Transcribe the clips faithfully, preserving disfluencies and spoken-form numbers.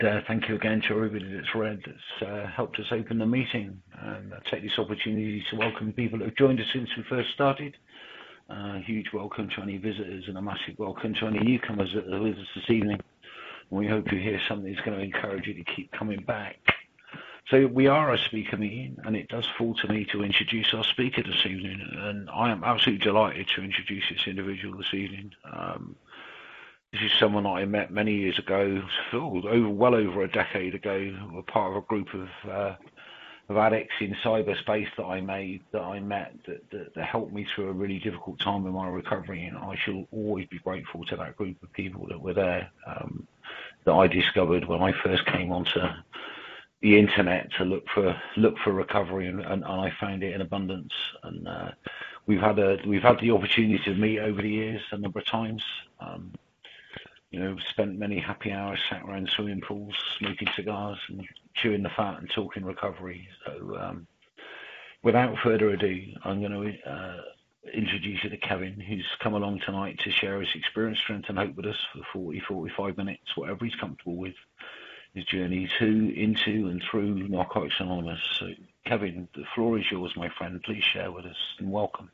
uh, thank you again to everybody that's read, that's uh, helped us open the meeting. And I take this opportunity to welcome people that have joined us since we first started. Uh, a huge welcome to any visitors and a massive welcome to any newcomers that are with us this evening. And we hope you hear something that's going to encourage you to keep coming back. So we are a speaker meeting, and it does fall to me to introduce our speaker this evening. And I am absolutely delighted to introduce this individual this evening. Um, This is someone I met many years ago, over, well over a decade ago. We're part of a group of uh, of addicts in cyberspace that I made, that I met, that, that, that helped me through a really difficult time in my recovery. And I shall always be grateful to that group of people that were there, um, that I discovered when I first came onto the internet to look for look for recovery, and, and, and I found it in abundance. And uh, we've had a we've had the opportunity to meet over the years a number of times. Um, You know, spent many happy hours sat around swimming pools, smoking cigars and chewing the fat and talking recovery. So um, without further ado, I'm going to uh, introduce you to Kevin, who's come along tonight to share his experience, strength and hope with us for forty, forty-five minutes, whatever he's comfortable with, his journey to, into and through Narcotics Anonymous. So Kevin, the floor is yours, my friend. Please share with us and welcome.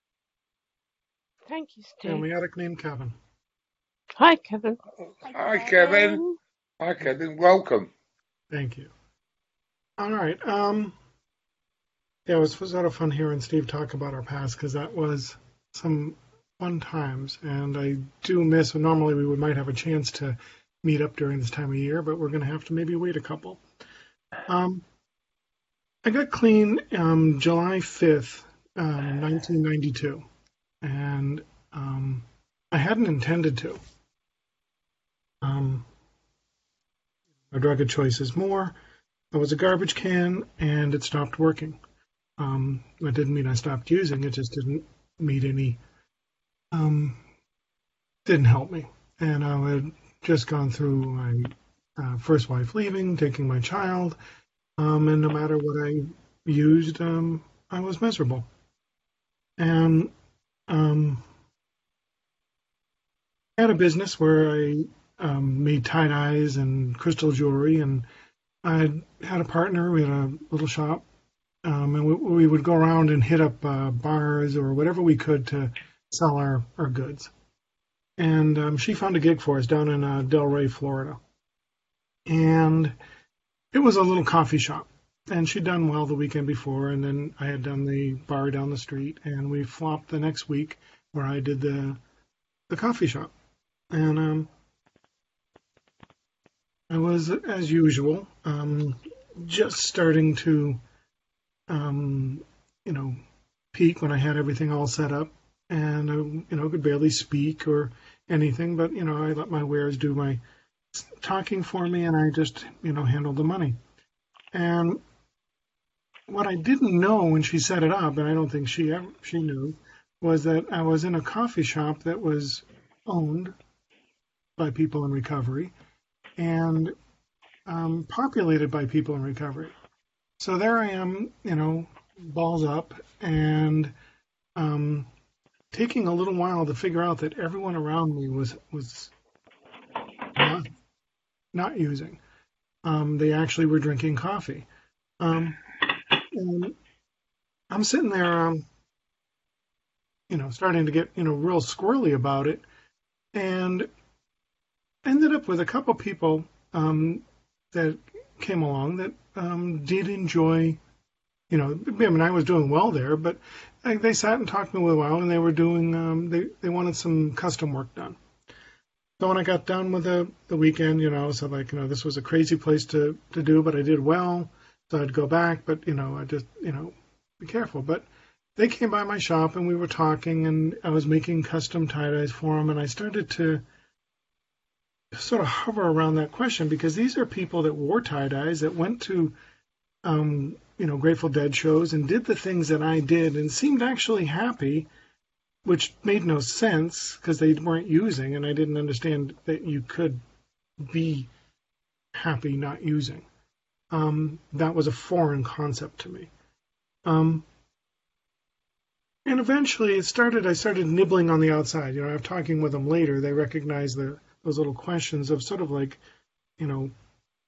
Thank you, Steve. Family addict named Kevin. Hi, Kevin. Hi, Kevin. Hi, Kevin. Welcome. Thank you. All right. Um, yeah, it was sort of fun hearing Steve talk about our past, because that was some fun times. And I do miss, normally we would, might have a chance to meet up during this time of year, but we're going to have to maybe wait a couple. Um, I got clean um, July fifth, um, nineteen ninety-two. And um, I hadn't intended to. Um, my drug of choice is more. I was a garbage can, and it stopped working. Um, that didn't mean I stopped using it; just didn't meet any. Um, didn't help me, and I had just gone through my uh, first wife leaving, taking my child, um, and no matter what I used, um, I was miserable. And um, I had a business where I Um, made tie-dyes and crystal jewelry, and I had a partner. We had a little shop, um, and we, we would go around and hit up uh, bars or whatever we could to sell our, our goods. And um, she found a gig for us down in uh, Delray, Florida. And it was a little coffee shop. And she'd done well the weekend before, and then I had done the bar down the street, and we flopped the next week where I did the the coffee shop. And um, I was, as usual, um, just starting to, um, you know, peak when I had everything all set up, and I, you know, could barely speak or anything. But you know, I let my wares do my talking for me, and I just, you know, handled the money. And what I didn't know when she set it up, and I don't think she ever, she knew, was that I was in a coffee shop that was owned by people in recovery, and um, populated by people in recovery. So there I am, you know, balls up, and um, taking a little while to figure out that everyone around me was was not, not using. Um, they actually were drinking coffee. Um, and I'm sitting there, um, you know, starting to get, you know, real squirrely about it, and ended up with a couple people um, that came along that um, did enjoy, you know, I mean, I was doing well there, but I, they sat and talked to me a while, and they were doing, um, they, they wanted some custom work done. So when I got done with the, the weekend, you know, I said, like, you know, this was a crazy place to, to do, but I did well, so I'd go back, but, you know, I just, you know, be careful. But they came by my shop, and we were talking, and I was making custom tie-dyes for them, and I started to sort of hover around that question, because these are people that wore tie-dyes, that went to, um, you know, Grateful Dead shows and did the things that I did and seemed actually happy, which made no sense because they weren't using, and I didn't understand that you could be happy not using. Um, that was a foreign concept to me. Um, and eventually it started, I started nibbling on the outside. You know, I'm talking with them later, they recognized the those little questions of sort of like, you know,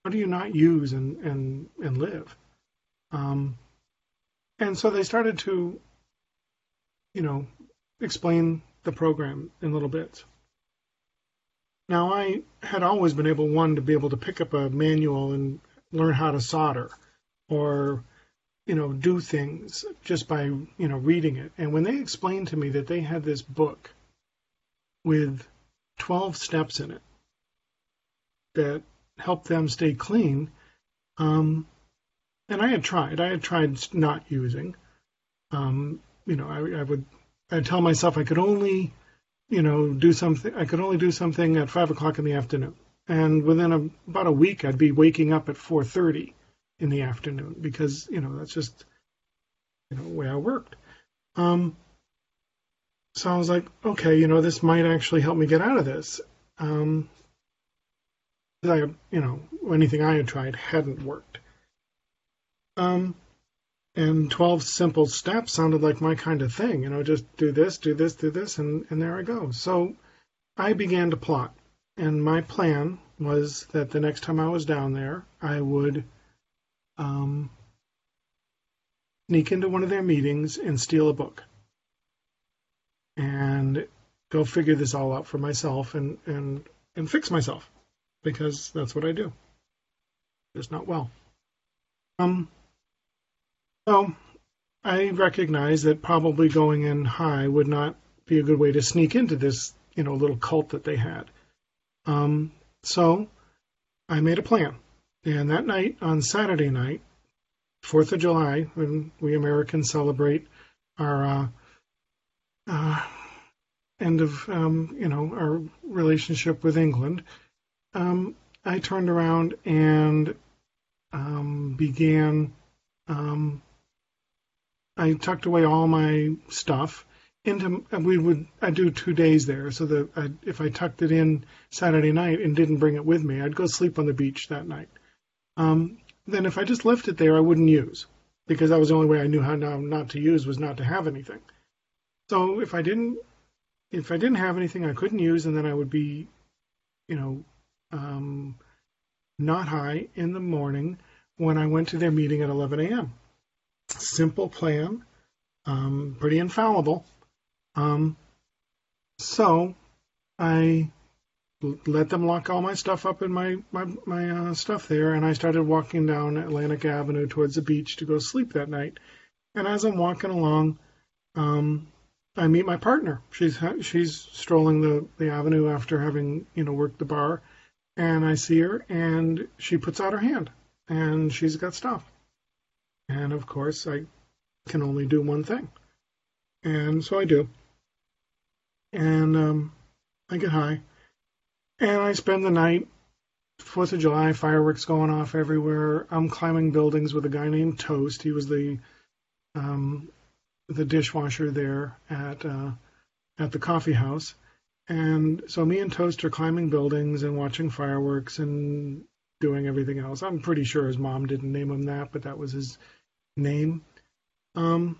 how do you not use and and and live? Um, and so they started to, you know, explain the program in little bits. Now, I had always been able, one, to be able to pick up a manual and learn how to solder or, you know, do things just by, you know, reading it. And when they explained to me that they had this book with twelve steps in it that helped them stay clean, um, and I had tried. I had tried not using. Um, you know, I, I would I'd tell myself I could only, you know, do something. I could only do something at five o'clock in the afternoon, and within a, about a week, I'd be waking up at four thirty in the afternoon because you know that's just you know the way I worked. Um, so I was like, okay, you know, this might actually help me get out of this. Um, I, you know, anything I had tried hadn't worked. Um, and twelve simple steps sounded like my kind of thing, you know, just do this, do this, do this, and, and there I go. So I began to plot. And my plan was that the next time I was down there, I would um, sneak into one of their meetings and steal a book. And go figure this all out for myself and, and, and fix myself. Because that's what I do. Just not well. Um, so I recognize that probably going in high would not be a good way to sneak into this, you know, little cult that they had. Um, so I made a plan. And that night, on Saturday night, fourth of July, when we Americans celebrate our uh, uh, end of, um, you know, our relationship with England, um, I turned around and um, began, um, I tucked away all my stuff into, we would, I do two days there, so that I, if I tucked it in Saturday night and didn't bring it with me, I'd go sleep on the beach that night. Um, then if I just left it there, I wouldn't use, because that was the only way I knew how now not to use was not to have anything. So if I didn't, if I didn't have anything I couldn't use, and then I would be, you know, um, not high in the morning when I went to their meeting at eleven a.m. Simple plan, um, pretty infallible. Um, so I let them lock all my stuff up in my my, my uh, stuff there, and I started walking down Atlantic Avenue towards the beach to go sleep that night. And as I'm walking along, um, I meet my partner. She's she's strolling the, the avenue after having you know worked the bar, and I see her, and she puts out her hand, and she's got stuff. And of course, I can only do one thing, and so I do. And um, I get high. And I spend the night, fourth of July, fireworks going off everywhere. I'm climbing buildings with a guy named Toast. He was the um, the dishwasher there at uh, at the coffee house. And so me and Toast are climbing buildings and watching fireworks and doing everything else. I'm pretty sure his mom didn't name him that, but that was his name. Um,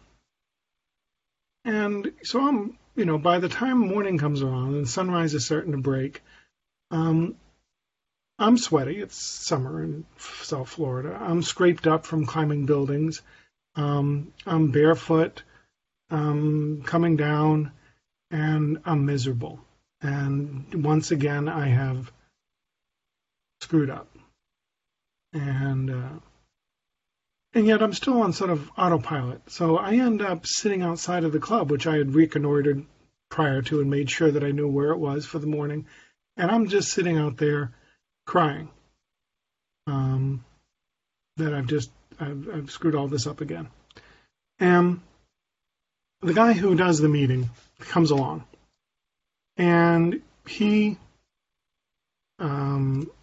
and so I'm, you know, by the time morning comes around and sunrise is starting to break, Um, I'm sweaty. It's summer in South Florida. I'm scraped up from climbing buildings. Um, I'm barefoot, um, coming down, and I'm miserable. And once again, I have screwed up. And uh, and yet I'm still on sort of autopilot. So I end up sitting outside of the club, which I had reconnoitered prior to and made sure that I knew where it was for the morning. And I'm just sitting out there crying um, that I've just I've, I've screwed all this up again. And the guy who does the meeting comes along, and he um,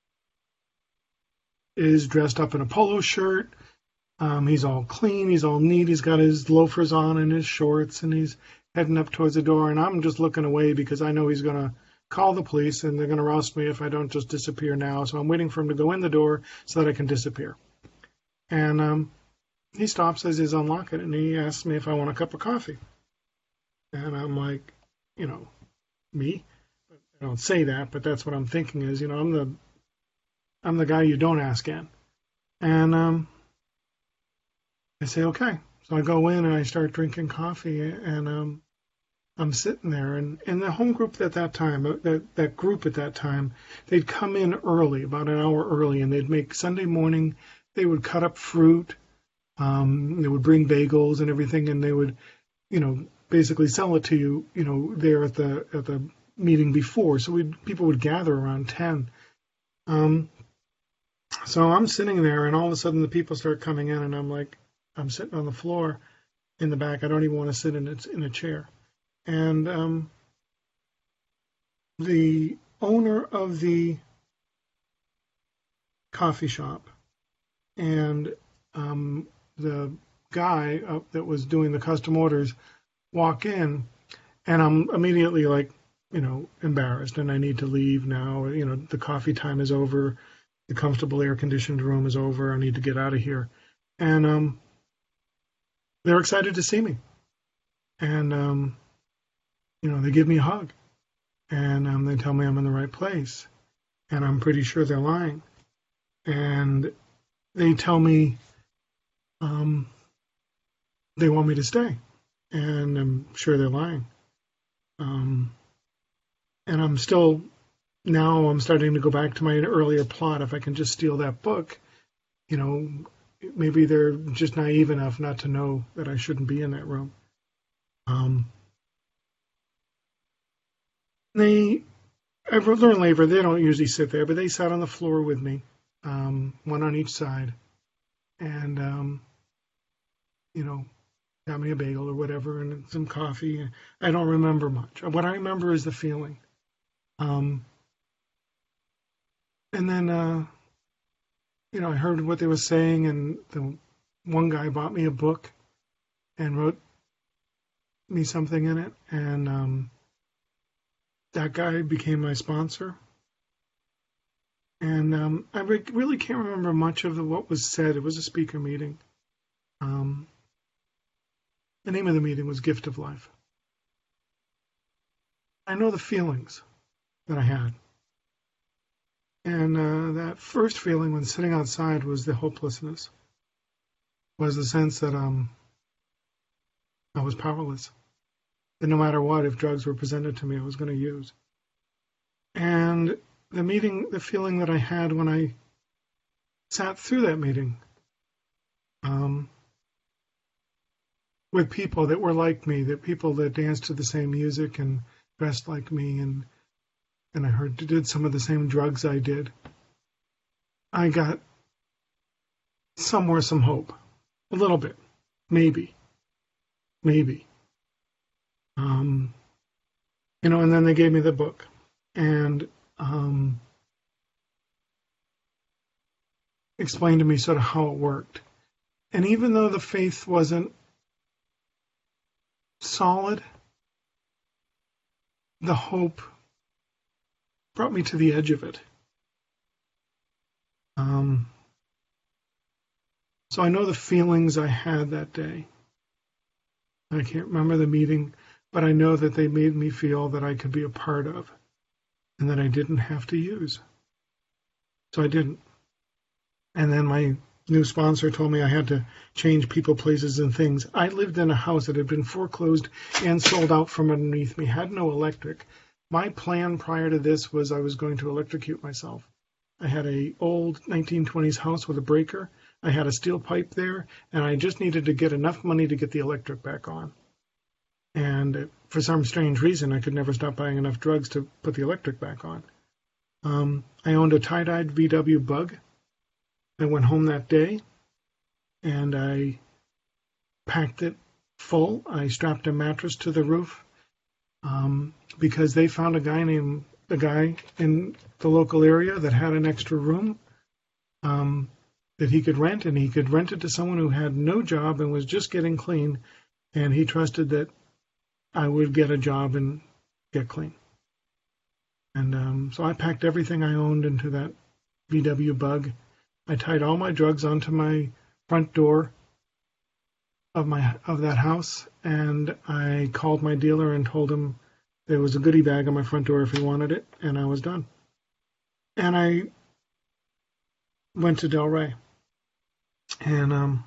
is dressed up in a polo shirt. Um, he's all clean. He's all neat. He's got his loafers on and his shorts, and he's heading up towards the door. And I'm just looking away because I know he's going to call the police, and they're going to roust me if I don't just disappear now. So I'm waiting for him to go in the door so that I can disappear. And um, he stops as he's unlocking it, and he asks me if I want a cup of coffee. And I'm like, you know, me? I don't say that, but that's what I'm thinking is, you know, I'm the I'm the guy you don't ask in. And um, I say, okay. So I go in and I start drinking coffee, and um, I'm sitting there. And, and the home group at that time, uh, that, that group at that time, they'd come in early, about an hour early, and they'd make Sunday morning, they would cut up fruit, um, they would bring bagels and everything, and they would, you know, basically sell it to you, you know, there at the at the meeting before. So we people would gather around ten. Um, so I'm sitting there, and all of a sudden the people start coming in, and I'm like, I'm sitting on the floor in the back. I don't even want to sit in a, in a chair. And um, the owner of the coffee shop and um, the guy uh, that was doing the custom orders walk in, and I'm immediately like, you know, embarrassed, and I need to leave now. You know, the coffee time is over. The comfortable air-conditioned room is over. I need to get out of here. And um, they're excited to see me. And, um, you know, they give me a hug. And um, they tell me I'm in the right place. And I'm pretty sure they're lying. And they tell me um, they want me to stay. And I'm sure they're lying. Um, and I'm still, now I'm starting to go back to my earlier plot. If I can just steal that book, you know, maybe they're just naive enough not to know that I shouldn't be in that room. Um, they, I've learned later, they don't usually sit there, but they sat on the floor with me, um, one on each side, and, um, you know, got me a bagel or whatever and some coffee. I don't remember much. What I remember is the feeling. Um, and then, uh, you know, I heard what they were saying, and the one guy bought me a book and wrote me something in it, and um, that guy became my sponsor. And um, I re- really can't remember much of the, what was said. It was a speaker meeting. Um, the name of the meeting was Gift of Life. I know the feelings that I had. And uh, that first feeling when sitting outside was the hopelessness, was the sense that um, I was powerless. That no matter what, if drugs were presented to me, I was going to use. And the meeting, the feeling that I had when I sat through that meeting um, with people that were like me, that people that danced to the same music and dressed like me, and and I heard did some of the same drugs I did, I got somewhere some hope, a little bit, maybe, maybe. Um, you know, and then they gave me the book, and um, explained to me sort of how it worked. And even though the faith wasn't solid, the hope brought me to the edge of it. Um, so I know the feelings I had that day. I can't remember the meeting, but I know that they made me feel that I could be a part of and that I didn't have to use. So I didn't. And then my new sponsor told me I had to change people, places, and things. I lived in a house that had been foreclosed and sold out from underneath me, had no electric. My plan prior to this was I was going to electrocute myself. I had a old nineteen twenties house with a breaker. I had a steel pipe there, and I just needed to get enough money to get the electric back on. And for some strange reason, I could never stop buying enough drugs to put the electric back on. Um, I owned a tie-dyed V W Bug. I went home that day, and I packed it full. I strapped a mattress to the roof. Um, because they found a guy named a guy in the local area that had an extra room um, that he could rent, and he could rent it to someone who had no job and was just getting clean, and he trusted that I would get a job and get clean. And um, so I packed everything I owned into that V W Bug. I tied all my drugs onto my front door of my of that house, and I called my dealer and told him there was a goodie bag on my front door if he wanted it, and I was done. And I went to Delray, and um,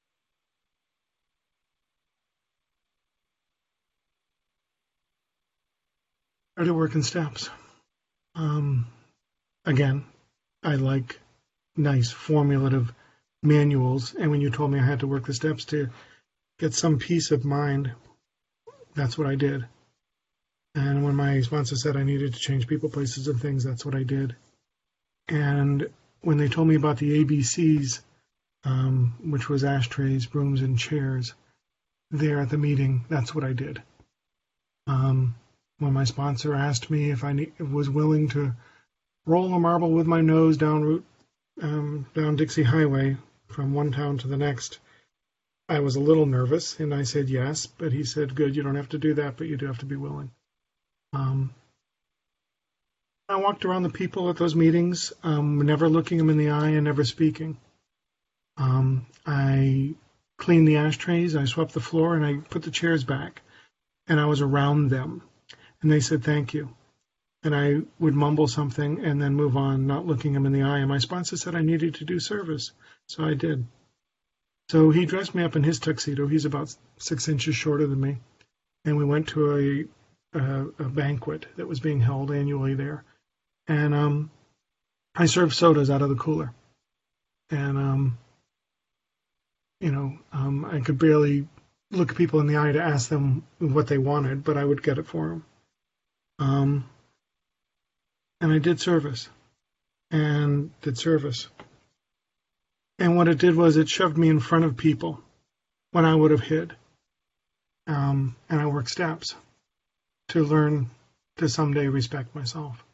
started working steps. Um, again, I like nice formulative manuals, and when you told me I had to work the steps to get some peace of mind, that's what I did. And when my sponsor said I needed to change people, places, and things, that's what I did. And when they told me about the A B Cs, um, which was ashtrays, brooms, and chairs, there at the meeting, that's what I did. Um, when my sponsor asked me if I ne- was willing to roll a marble with my nose down route, um, down Dixie Highway from one town to the next, I was a little nervous, and I said yes, but he said, good, you don't have to do that, but you do have to be willing. Um, I walked around the people at those meetings, um, never looking them in the eye and never speaking. Um, I cleaned the ashtrays, I swept the floor, and I put the chairs back, and I was around them. And they said, thank you. And I would mumble something and then move on, not looking them in the eye. And my sponsor said I needed to do service, so I did. So he dressed me up in his tuxedo. He's about six inches shorter than me. And we went to a, a, a banquet that was being held annually there. And um, I served sodas out of the cooler. And, um, you know, um, I could barely look people in the eye to ask them what they wanted, but I would get it for them. Um, and I did service and did service. And what it did was it shoved me in front of people when I would have hid. Um, and I worked steps to learn to someday respect myself.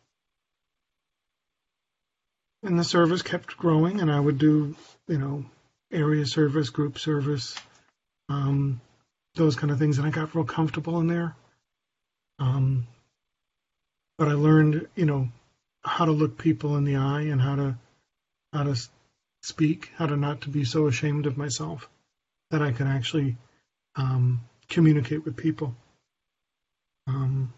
And the service kept growing, and I would do, you know, area service, group service, um, those kind of things. And I got real comfortable in there. Um, but I learned, you know, how to look people in the eye and how to how to speak, how to not to be so ashamed of myself that I can actually um, communicate with people. Um,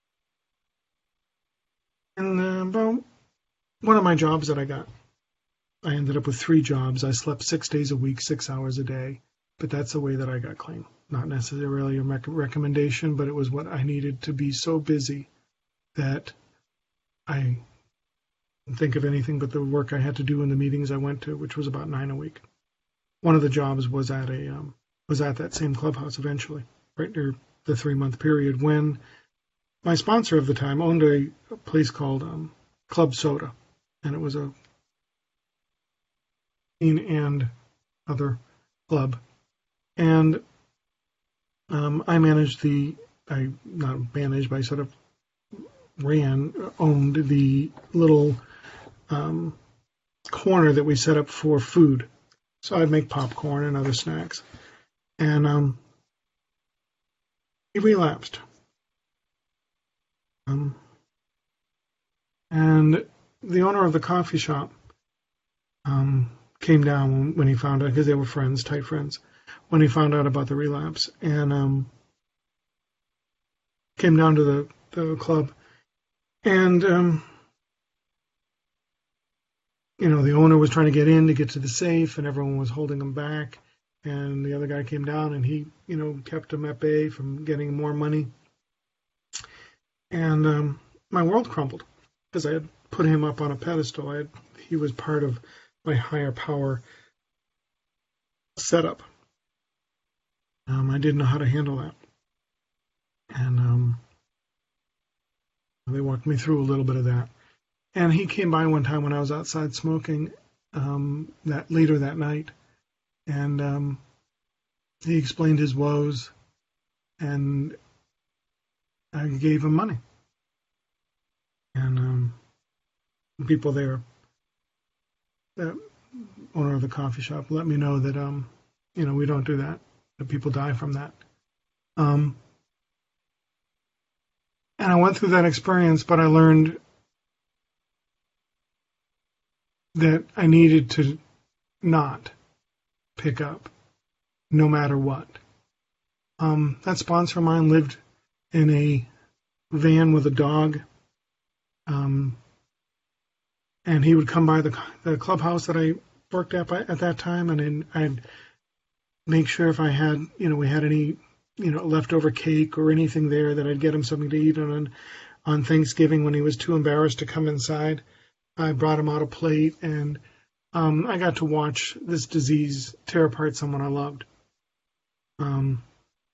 and uh, about one of my jobs that I got, I ended up with three jobs. I slept six days a week, six hours a day, but that's the way that I got clean. Not necessarily a rec- recommendation, but it was what I needed to be so busy that I didn't think of anything but the work I had to do in the meetings I went to, which was about nine a week. One of the jobs was at a um, was at that same clubhouse eventually, right near the three-month period when my sponsor of the time owned a, a place called um, Club Soda, and it was a and other club. And um, I managed the, I not managed, but I sort of ran, owned the little um, corner that we set up for food. So I'd make popcorn and other snacks. And um, he relapsed. Um, and the owner of the coffee shop um, came down when, when he found out, because they were friends, tight friends, when he found out about the relapse, and um, came down to the, the club. And, um, you know, the owner was trying to get in to get to the safe, and everyone was holding him back. And the other guy came down, and he, you know, kept him at bay from getting more money. And um, my world crumbled because I had put him up on a pedestal. I had, he was part of my higher power setup. Um, I didn't know how to handle that. And um, they walked me through a little bit of that. And he came by one time when I was outside smoking um, that later that night. And um, he explained his woes. And I gave him money. And um, the people there, the owner of the coffee shop, let me know that, um, you know, we don't do that. That people die from that. Um, and I went through that experience, but I learned that I needed to not pick up, no matter what. Um, that sponsor of mine lived in a van with a dog. Um, and he would come by the, the clubhouse that I worked at at that time, and then I'd make sure if I had, you know, we had any, you know, leftover cake or anything there, that I'd get him something to eat. And on, on Thanksgiving, when he was too embarrassed to come inside, I brought him out a plate, and um, I got to watch this disease tear apart someone I loved. Um,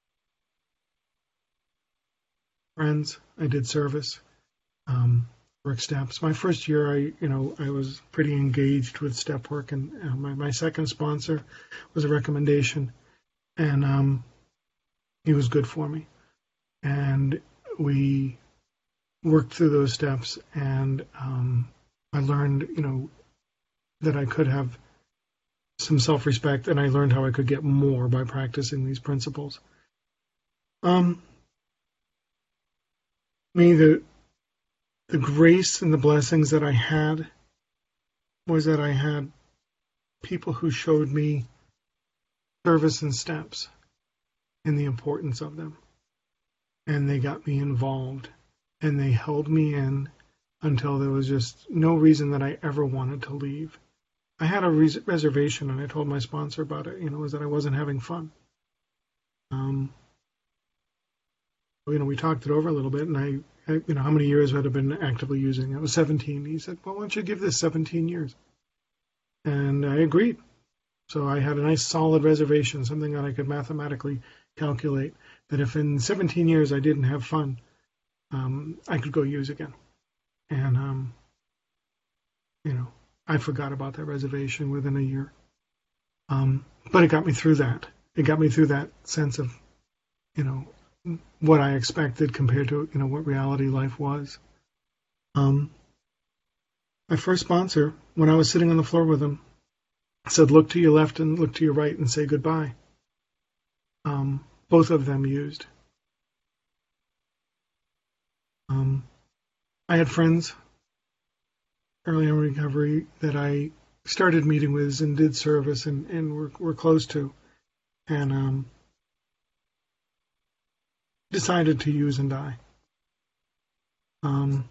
friends, I did service, um, work steps. My first year, I, you know, I was pretty engaged with step work, and uh, my, my second sponsor was a recommendation, and um, he was good for me. And we worked through those steps, and um, I learned, you know, that I could have some self-respect, and I learned how I could get more by practicing these principles. Um, me, the the grace and the blessings that I had was that I had people who showed me service and steps and the importance of them. And they got me involved, and they held me in until there was just no reason that I ever wanted to leave. I had a res- reservation, and I told my sponsor about it, you know, was that I wasn't having fun. Um, you know, we talked it over a little bit, and I, I, you know, how many years had I been actively using? I was seventeen. He said, well, why don't you give this seventeen years? And I agreed. So I had a nice solid reservation, something that I could mathematically calculate, that if in seventeen years I didn't have fun, um, I could go use again. And, um, you know, I forgot about that reservation within a year. Um, but it got me through that. It got me through that sense of, you know, what I expected compared to, you know, what reality life was. Um, my first sponsor, when I was sitting on the floor with him, said, look to your left and look to your right and say goodbye. Um, both of them used. Um, I had friends early in recovery that I started meeting with and did service and, and were, were close to, and um, decided to use and die. Um,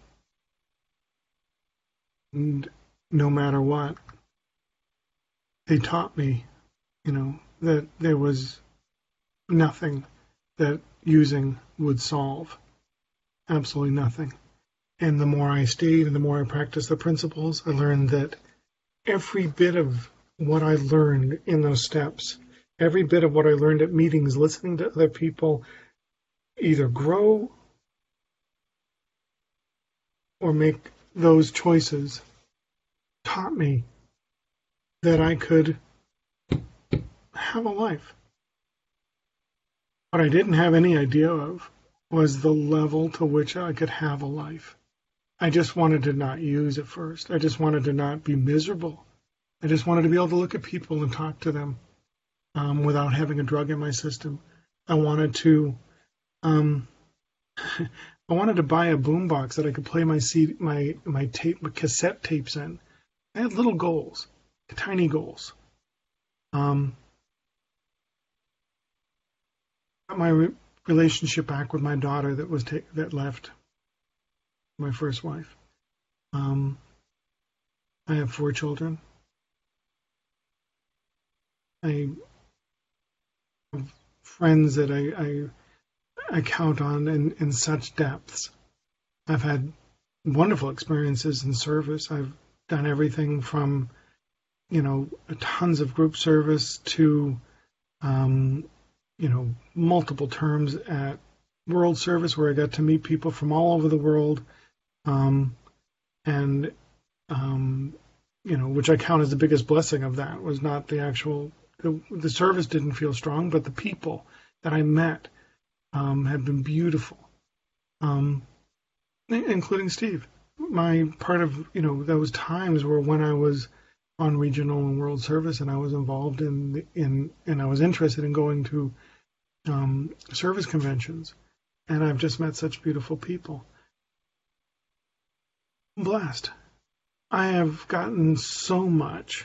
and no matter what, they taught me, you know, that there was nothing that using would solve. Absolutely nothing. And the more I stayed and the more I practiced the principles, I learned that every bit of what I learned in those steps, every bit of what I learned at meetings, listening to other people either grow or make those choices, taught me that I could have a life. What I didn't have any idea of was the level to which I could have a life. I just wanted to not use at first. I just wanted to not be miserable. I just wanted to be able to look at people and talk to them um, without having a drug in my system. I wanted to, um, I wanted to buy a boombox that I could play my C D, my my tape, my cassette tapes in. I had little goals, tiny goals. Um, got my re- relationship back with my daughter that was ta- that left, my first wife. Um, I have four children. I have friends that I I, I count on in, in such depths. I've had wonderful experiences in service. I've done everything from, you know, tons of group service to, um, you know, multiple terms at World Service, where I got to meet people from all over the world, um, and um, you know, which I count as the biggest blessing of that was not the actual the, the service didn't feel strong, but the people that I met um, have been beautiful, um, including Steve. My part of, you know, those times were when I was on regional and world service, and I was involved in in and I was interested in going to um, service conventions, and I've just met such beautiful people. I'm blessed. I have gotten so much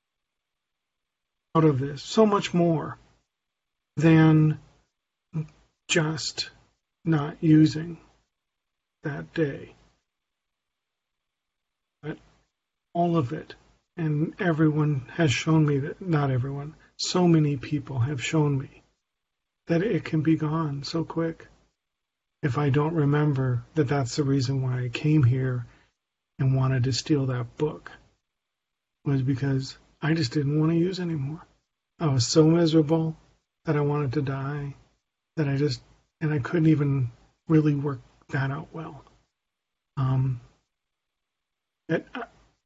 out of this, so much more than just not using that day. But all of it. And everyone has shown me that, not everyone, so many people have shown me that it can be gone so quick if I don't remember that that's the reason why I came here and wanted to steal that book, was because I just didn't want to use anymore. I was so miserable that I wanted to die, that I just, and I couldn't even really work that out well. Um, it, I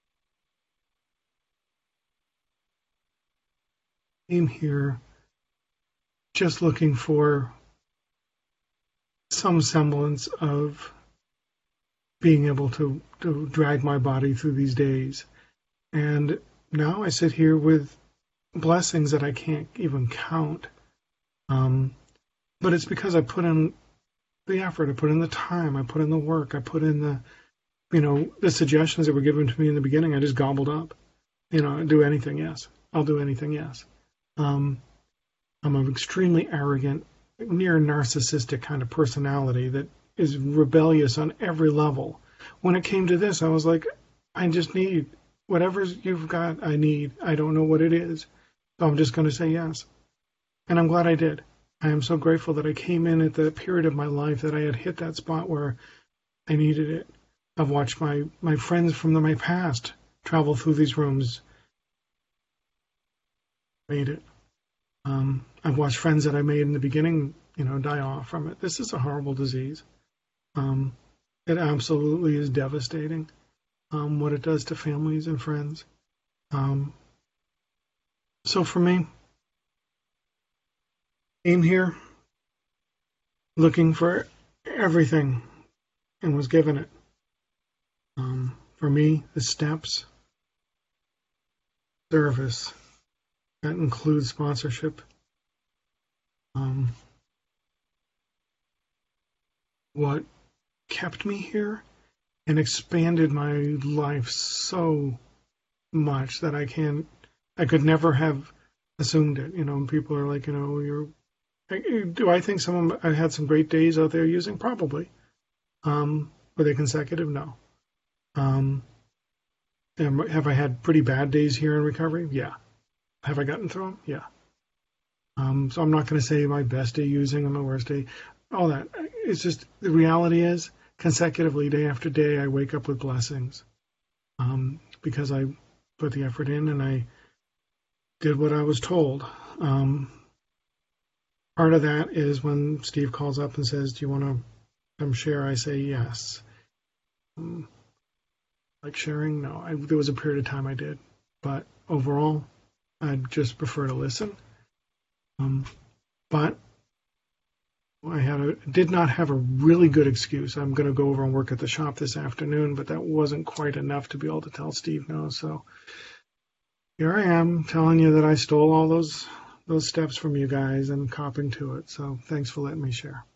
came here just looking for some semblance of being able to, to drag my body through these days. And now I sit here with blessings that I can't even count. Um, but it's because I put in the effort, I put in the time, I put in the work, I put in the, you know, the suggestions that were given to me in the beginning, I just gobbled up. You know, do anything, yes. I'll do anything, yes. Um, I'm an extremely arrogant, near narcissistic kind of personality that is rebellious on every level. When it came to this, I was like, I just need whatever you've got, I need. I don't know what it is. So I'm just going to say yes. And I'm glad I did. I am so grateful that I came in at the period of my life that I had hit that spot where I needed it. I've watched my, my friends from the, my past travel through these rooms. Made it. Um, I've watched friends that I made in the beginning, you know, die off from it. This is a horrible disease. Um, it absolutely is devastating, um, what it does to families and friends. Um, so for me, came here looking for everything and was given it. Um, for me, the steps, service, that includes sponsorship. Um, what kept me here and expanded my life so much that I can't, I could never have assumed it. You know, people are like, you know, you're, do I think some of them, I had some great days out there using? Probably. Um, were they consecutive? No. Um, have I had pretty bad days here in recovery? Yeah. Have I gotten through them? Yeah. Um, so I'm not going to say my best day using and my worst day. All that. It's just the reality is consecutively, day after day, I wake up with blessings um, because I put the effort in and I did what I was told. Um, part of that is when Steve calls up and says, do you want to come share? I say yes. Um, like sharing? No. I, there was a period of time I did. But overall, I'd just prefer to listen. Um, but I had a, did not have a really good excuse. I'm going to go over and work at the shop this afternoon, but that wasn't quite enough to be able to tell Steve no. So here I am telling you that I stole all those those steps from you guys and copping to it. So thanks for letting me share.